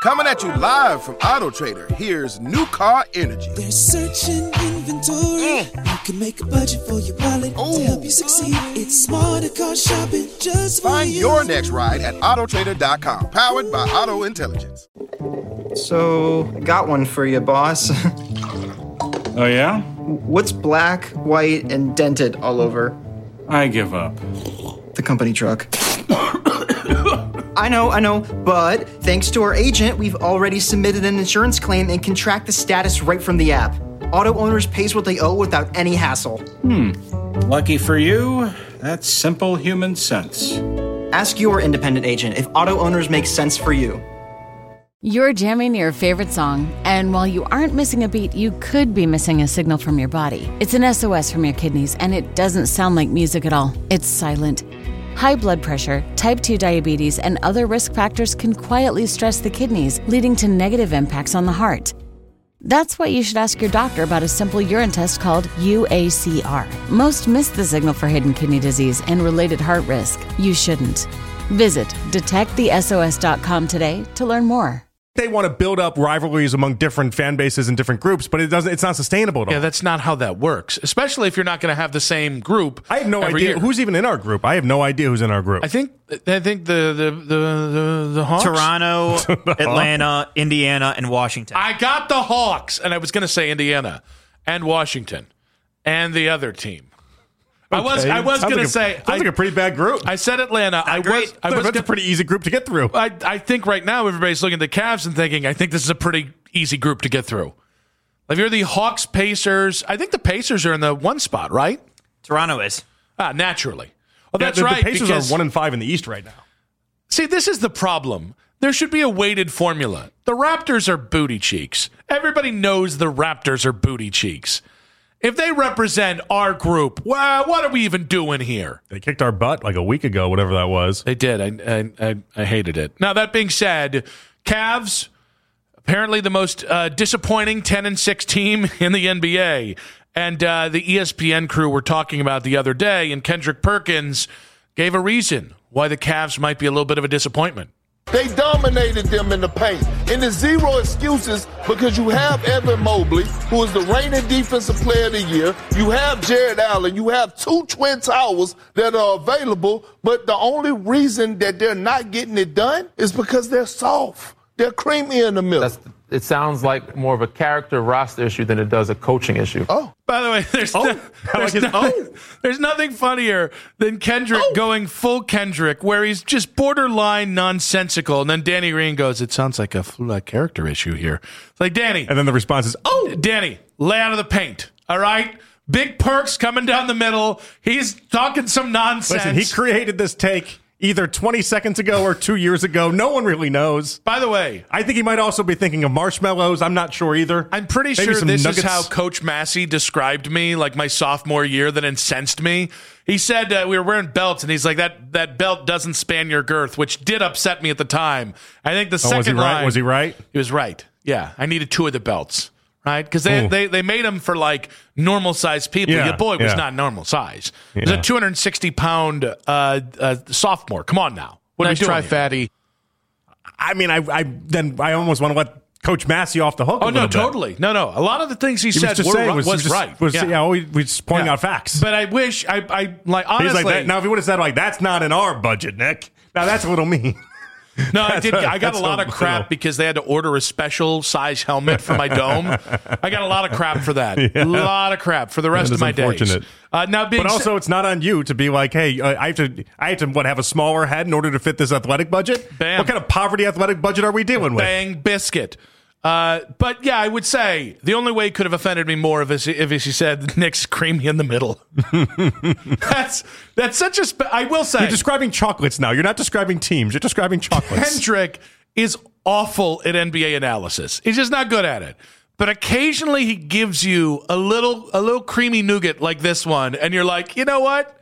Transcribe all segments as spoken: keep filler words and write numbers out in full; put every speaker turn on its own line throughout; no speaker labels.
Coming at you live from Auto Trader, here's New Car Energy.
There's searching inventory. Mm. You can make a budget for your wallet Ooh. To help you succeed. It's smarter car shopping just for
Find
you.
your next ride at auto trader dot com, powered by Auto Intelligence.
So, got one for you, boss.
Oh, yeah?
What's black, white, and dented all over?
I give up.
The company truck. I know, I know, but thanks to our agent, we've already submitted an insurance claim and can track the status right from the app. Auto owners pays what they owe without any hassle.
Hmm. Lucky for you, that's simple human sense.
Ask your independent agent if auto owners make sense for you.
You're jamming your favorite song, and while you aren't missing a beat, you could be missing a signal from your body. It's an S O S from your kidneys, and it doesn't sound like music at all. It's silent. High blood pressure, type two diabetes, and other risk factors can quietly stress the kidneys, leading to negative impacts on the heart. That's why you should ask your doctor about a simple urine test called U A C R. Most miss the signal for hidden kidney disease and related heart risk. You shouldn't. Visit detect the S O S dot com today to learn more.
They want to build up rivalries among different fan bases and different groups, but it doesn't. It's not sustainable at all.
Yeah, that's not how that works. Especially if you're not going to have the same group.
I have no
every
idea
year.
who's even in our group. I have no idea who's in our group.
I think. I think the the the the, the Hawks,
Toronto, Atlanta, Indiana, and Washington.
I got the Hawks, and I was going to say Indiana and Washington and the other team. I was I was going
like
to say
sounds I, like a pretty bad group.
I said Atlanta. Not I
great.
was I was
that's
gonna,
a pretty easy group to get through.
I I think right now everybody's looking at the Cavs and thinking I think this is a pretty easy group to get through. If you're the Hawks, Pacers, I think the Pacers are in the one spot, right?
Toronto is.
Ah, naturally. Well,
yeah,
that's
the,
right.
The Pacers
because,
are one and five in the East right now.
See, this is the problem. There should be a weighted formula. The Raptors are booty cheeks. Everybody knows the Raptors are booty cheeks. If they represent our group, well, what are we even doing here?
They kicked our butt like a week ago, whatever that was.
They did. I I, I, I hated it. Now, that being said, Cavs, apparently the most uh, disappointing ten and six team in the N B A. And uh, the E S P N crew were talking about the other day, and Kendrick Perkins gave a reason why the Cavs might be a little bit of a disappointment.
They dominated them in the paint. And there's zero excuses because you have Evan Mobley, who is the reigning defensive player of the year. You have Jared Allen. You have two Twin Towers that are available. But the only reason that they're not getting it done is because they're soft. They're creamy in the middle.
That's, it sounds like more of a character roster issue than it does a coaching issue.
Oh.
By the way, there's,
oh,
no, there's,
like
nothing,
oh.
there's nothing funnier than Kendrick oh. going full Kendrick, where he's just borderline nonsensical. And then Danny Green goes, it sounds like a, a character issue here. It's like, Danny.
And then the response is, oh.
Danny, lay out of the paint, all right? Big Perks coming down the middle. He's talking some nonsense.
Listen, he created this take either twenty seconds ago or two years ago. No one really knows.
By the way,
I think he might also be thinking of marshmallows. I'm not sure either.
I'm pretty
Maybe
sure this
nuggets.
is how Coach Massey described me, like my sophomore year, that incensed me. He said uh, we were wearing belts, and he's like, that that belt doesn't span your girth, which did upset me at the time. I think the
oh,
second
was he right?
line...
Was he right?
He was right. Yeah, I needed two of the belts. Right? Because they, they they made them for like normal sized people.
Yeah,
Your boy was
yeah.
not normal size.
Yeah.
He was a two hundred sixty pound uh, uh, sophomore. Come on now. What
nice
are we doing
try,
here?
Fatty. I mean, I I then I almost want to let Coach Massey off the hook.
Oh
a
no,
bit.
totally. No, no. A lot of the things he,
he
said
was
were,
saying,
was,
was,
was
just,
right.
Was,
yeah,
yeah, always was pointing
yeah.
out facts.
But I wish I I like honestly.
Like that. Now, if he would have said like that's not in our budget, Nick. Now that's a little mean.
No, I did.
A,
I got a lot of crap little. because they had to order a special size helmet for my dome. I got a lot of crap for that. A yeah. lot of crap for the rest of my days. Uh, now, being
but also,
sa-
it's not on you to be like, hey, uh, I have to, I have to, what, have a smaller head in order to fit this athletic budget?
Bam.
What kind of poverty athletic budget are we dealing with?
Bang biscuit. Uh, but yeah, I would say the only way it could have offended me more if if he said Nick's creamy in the middle. that's that's such a. Spe- I will say
you're describing chocolates now. You're not describing teams. You're describing chocolates.
Kendrick is awful at N B A analysis. He's just not good at it. But occasionally he gives you a little a little creamy nougat like this one, and you're like, you know what?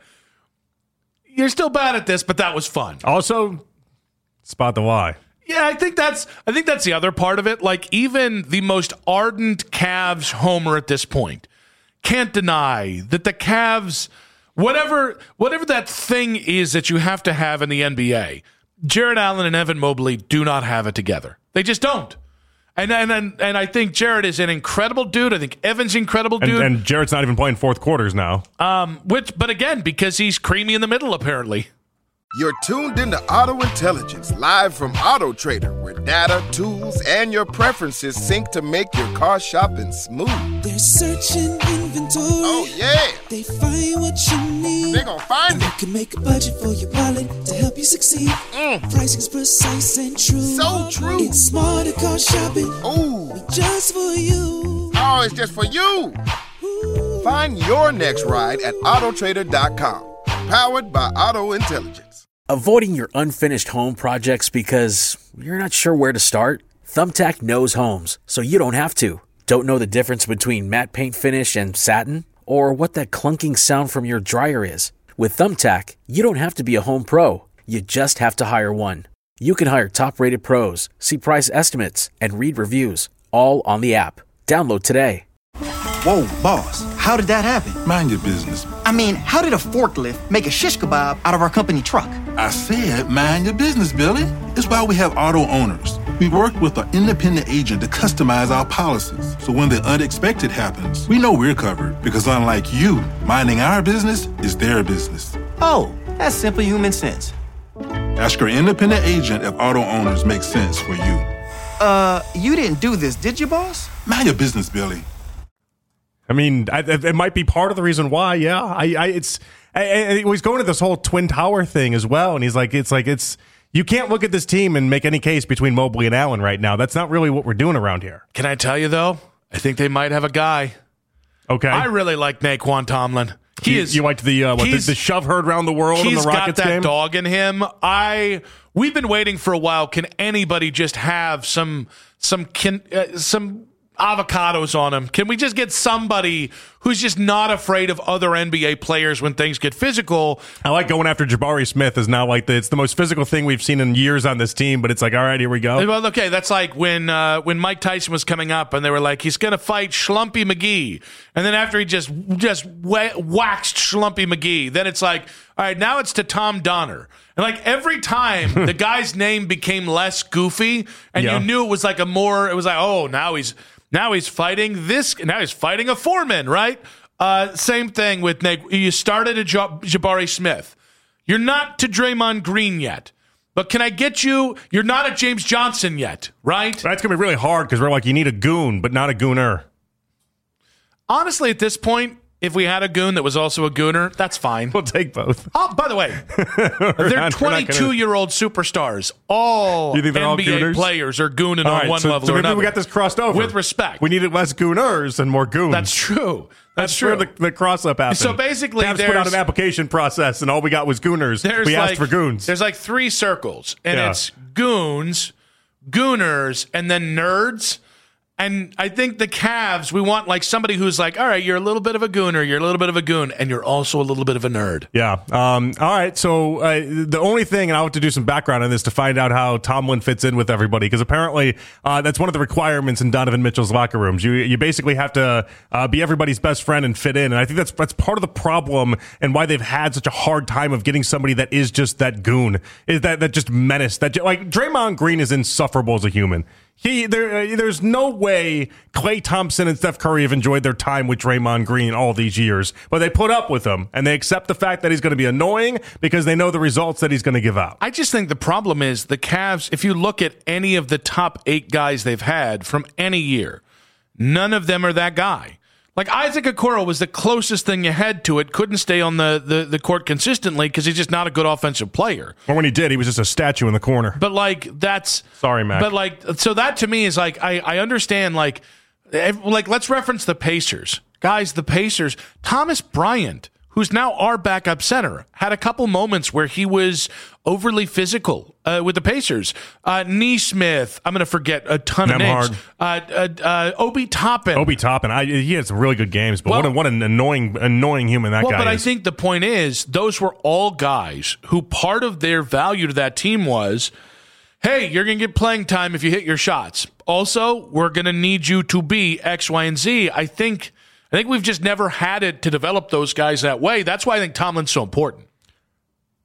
You're still bad at this, but that was fun.
Also, spot the lie.
Yeah, I think that's I think that's the other part of it. Like, even the most ardent Cavs homer at this point can't deny that the Cavs, whatever whatever that thing is that you have to have in the N B A, Jared Allen and Evan Mobley do not have it together. They just don't. And and and, and I think Jarrett is an incredible dude. I think Evan's an incredible dude.
And, and Jarrett's not even playing fourth quarters now.
Um, which, but again, because he's creamy in the middle, apparently.
You're tuned into Auto Intelligence, live from Auto Trader, where data, tools, and your preferences sync to make your car shopping smooth.
They're searching inventory.
Oh, yeah.
They find what you need.
They're gonna find
and
it.
You can make a budget for your wallet to help you succeed.
Mm.
Pricing's precise and true.
So true.
It's smarter car shopping.
Ooh.
Just for you.
Oh, it's just for you. Ooh. Find your next ride at auto trader dot com. Powered by Auto Intelligence.
Avoiding your unfinished home projects because you're not sure where to start? Thumbtack knows homes, so you don't have to. Don't know the difference between matte paint finish and satin? Or what that clunking sound from your dryer is? With Thumbtack, you don't have to be a home pro. You just have to hire one. You can hire top-rated pros, see price estimates, and read reviews, all on the app. Download today.
Whoa, boss, how did that happen?
Mind your business.
I mean, how did a forklift make a shish kebab out of our company truck?
I said mind your business, Billy. It's why we have auto owners. We work with an independent agent to customize our policies. So when the unexpected happens, we know we're covered. Because unlike you, minding our business is their business.
Oh, that's simple human sense.
Ask your independent agent if auto owners make sense for you.
Uh, you didn't do this, did you, boss?
Mind your business, Billy.
I mean, I, it might be part of the reason why. Yeah, I, I it's. I, I, he's going to this whole Twin Tower thing as well, and he's like, it's like it's. You can't look at this team and make any case between Mobley and Allen right now. That's not really what we're doing around here.
Can I tell you though? I think they might have a guy.
Okay,
I really like Naquan Tomlin. He
you,
is.
You liked the uh, what the, the shove heard around the world in the Rockets
got that
game?
Dog in him. I. We've been waiting for a while. Can anybody just have some some can, uh, some. avocados on him? Can we just get somebody who's just not afraid of other N B A players when things get physical?
I like going after Jabari Smith is now like the, it's the most physical thing we've seen in years on this team, but it's like, all right, here we go.
Well, okay, that's like when uh, when Mike Tyson was coming up and they were like, he's going to fight Schlumpy McGee. And then after he just just wh- waxed Schlumpy McGee, then it's like, all right, now it's to Tom Donner. And like every time the guy's name became less goofy and
yeah.
you knew it was like a more, it was like, oh, now he's Now he's fighting this. Now he's fighting a foreman, right? Uh, same thing with Nate. You started a Jabari Smith. You're not to Draymond Green yet. But can I get you? You're not a James Johnson yet, right?
That's going to be really hard because we're like, you need a goon, but not a gooner.
Honestly, at this point, if we had a goon that was also a gooner, that's fine.
We'll take both.
Oh, by the way, they're twenty-two-year-old superstars. All
you think they're
N B A
all gooners?
Players are gooning
all
on
right,
one
so,
level
so
or
maybe
another.
we got this crossed over.
With respect.
We needed less gooners and more goons.
That's true. That's,
That's
true.
where the, the cross-up happened.
So basically,
Cavs
there's
put out an application process, and all we got was gooners. We
like,
asked for goons.
There's like three circles, and
yeah.
it's goons, gooners, and then nerds. And I think the Cavs, we want like somebody who's like, all right, you're a little bit of a gooner, you're a little bit of a goon, and you're also a little bit of a nerd.
Yeah. Um, all right. So uh, the only thing, and I'll have to do some background on this to find out how Tomlin fits in with everybody, because apparently uh, that's one of the requirements in Donovan Mitchell's locker rooms. You you basically have to uh, be everybody's best friend and fit in. And I think that's that's part of the problem and why they've had such a hard time of getting somebody that is just that goon, is that that just menace. That like Draymond Green is insufferable as a human. He there, uh, there's no way Klay Thompson and Steph Curry have enjoyed their time with Draymond Green all these years, but they put up with him and they accept the fact that he's going to be annoying because they know the results that he's going to give out.
I just think the problem is the Cavs, if you look at any of the top eight guys they've had from any year, none of them are that guy. Like Isaac Okoro was the closest thing you had to it. Couldn't stay on the, the, the court consistently because he's just not a good offensive player.
Or when he did, he was just a statue in the corner.
But like that's
sorry, Mac.
But like so that to me is like I, I understand like like let's reference the Pacers, guys. The Pacers, Thomas Bryant, who's now our backup center, had a couple moments where he was overly physical uh, with the Pacers. Uh, Neesmith, I'm going to forget a ton
Nemhard.
of names. Uh, uh, uh, Obi Toppin.
Obi Toppin. I, he had some really good games, but well, what, a, what an annoying, annoying human that
well,
guy
but
is.
I think the point is, those were all guys who part of their value to that team was, hey, you're going to get playing time if you hit your shots. Also, we're going to need you to be X, Y, and Z. I think... I think we've just never had it to develop those guys that way. That's why I think Tomlin's so important.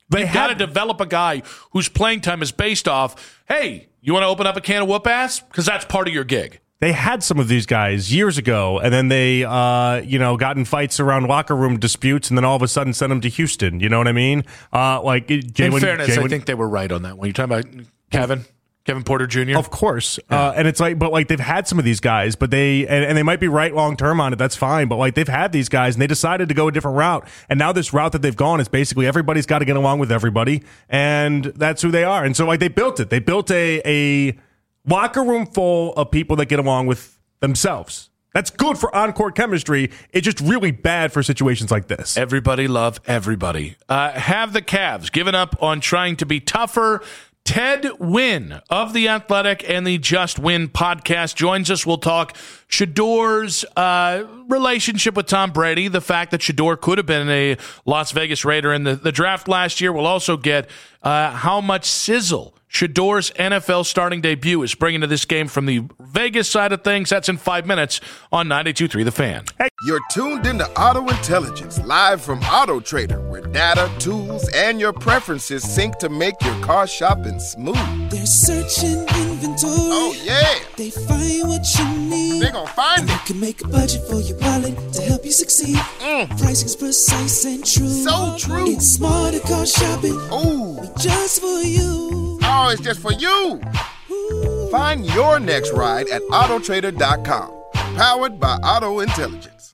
They
You've got to develop a guy whose playing time is based off, hey, you want to open up a can of whoop ass? Because that's part of your gig.
They had some of these guys years ago, and then they, uh, you know, got in fights around locker room disputes, and then all of a sudden sent them to Houston. You know what I mean? Uh, like Jalen,
In fairness,
Jalen,
I think they were right on that one. You're talking about Kevin? Kevin Porter Junior?
Of course. Yeah. Uh, and it's like, but like they've had some of these guys, but they, and, and they might be right long term on it. That's fine. But like they've had these guys and they decided to go a different route. And now this route that they've gone is basically everybody's got to get along with everybody. And that's who they are. And so like they built it. They built a, a locker room full of people that get along with themselves. That's good for on-court chemistry. It's just really bad for situations like this.
Everybody love everybody. Uh, have the Cavs given up on trying to be tougher? Ted Wynn of The Athletic and the Just Win podcast joins us. We'll talk Shedor's uh, relationship with Tom Brady, the fact that Shedor could have been a Las Vegas Raider in the, the draft last year. We'll also get uh, how much sizzle Shedor's N F L starting debut is bringing to this game from the Vegas side of things. That's in five minutes on ninety-two point three The Fan.
Hey. You're tuned into Auto Intelligence, live from Auto Trader, where data, tools, and your preferences sync to make your car shopping smooth.
They're searching inventory.
Oh, yeah.
They find what you need.
They're gonna find
and
it.
You can make a budget for your wallet to help you succeed.
Mm.
Pricing's precise and true.
So true.
It's smarter car shopping.
Ooh.
Just for you.
Oh, it's just for you. Ooh. Find your next ride at auto trader dot com. Powered by Auto Intelligence.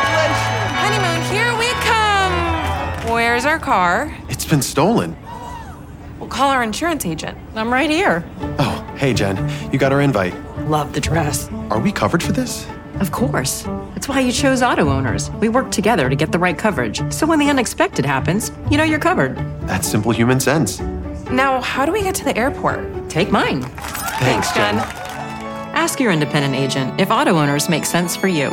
Honeymoon, here we come. Where's our car?
It's been stolen.
We'll call our insurance agent. I'm right here.
Oh, hey, Jen. You got our invite.
Love the dress.
Are we covered for this?
Of course. That's why you chose Auto Owners. We work together to get the right coverage. So when the unexpected happens, you know you're covered.
That's simple human sense.
Now, how do we get to the airport?
Take mine.
Thanks, Jen.
Ask your independent agent if Auto Owners make sense for you.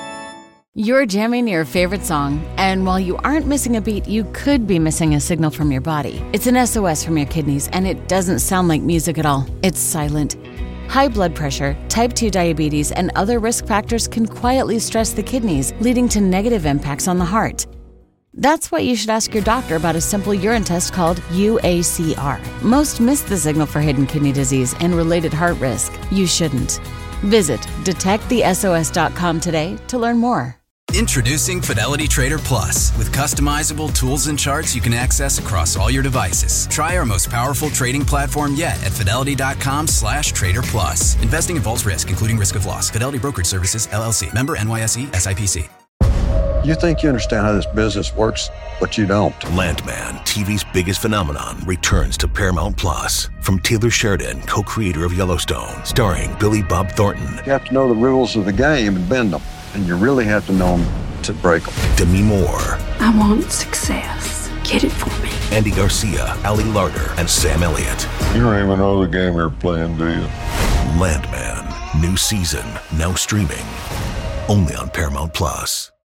You're jamming your favorite song, and while you aren't missing a beat, you could be missing a signal from your body. It's an S O S from your kidneys, and it doesn't sound like music at all. It's silent. High blood pressure, type two diabetes, and other risk factors can quietly stress the kidneys, leading to negative impacts on the heart. That's why you should ask your doctor about a simple urine test called U A C R. Most miss the signal for hidden kidney disease and related heart risk. You shouldn't. Visit detect the S O S dot com today to learn more.
Introducing Fidelity Trader Plus. With customizable tools and charts you can access across all your devices. Try our most powerful trading platform yet at fidelity dot com slash trader plus. Investing involves risk, including risk of loss. Fidelity Brokerage Services, L L C. Member N Y S E, S I P C.
You think you understand how this business works, but you don't.
Landman, T V's biggest phenomenon, returns to Paramount Plus. From Taylor Sheridan, co-creator of Yellowstone, starring Billy Bob Thornton.
You have to know the rules of the game and bend them. And you really have to know them to break them.
Demi Moore.
I want success. Get it for me.
Andy Garcia, Ali Larter, and Sam Elliott.
You don't even know the game you're playing, do you?
Landman, new season, now streaming, only on Paramount Plus.